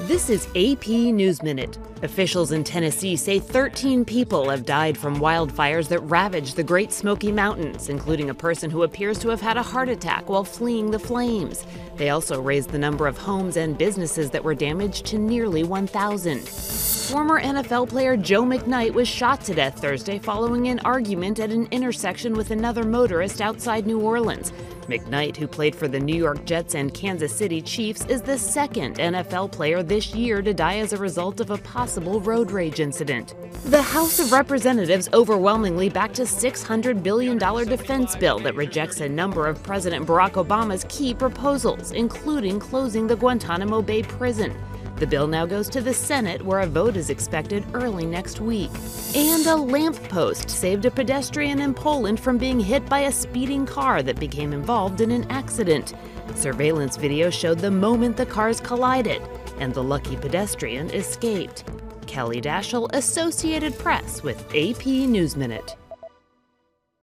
This is AP News Minute. Officials in Tennessee say 13 people have died from wildfires that ravaged the Great Smoky Mountains, including a person who appears to have had a heart attack while fleeing the flames. They also raised the number of homes and businesses that were damaged to nearly 1,000. Former NFL player Joe McKnight was shot to death Thursday following an argument at an intersection with another motorist outside New Orleans. McKnight, who played for the New York Jets and Kansas City Chiefs, is the second NFL player this year to die as a result of a possible road rage incident. The House of Representatives overwhelmingly backed a $600 billion defense bill that rejects a number of President Barack Obama's key proposals, including closing the Guantanamo Bay prison. The bill now goes to the Senate, where a vote is expected early next week. And a lamppost saved a pedestrian in Poland from being hit by a speeding car that became involved in an accident. Surveillance video showed the moment the cars collided, and the lucky pedestrian escaped. Kelly Dashel, Associated Press with AP News Minute.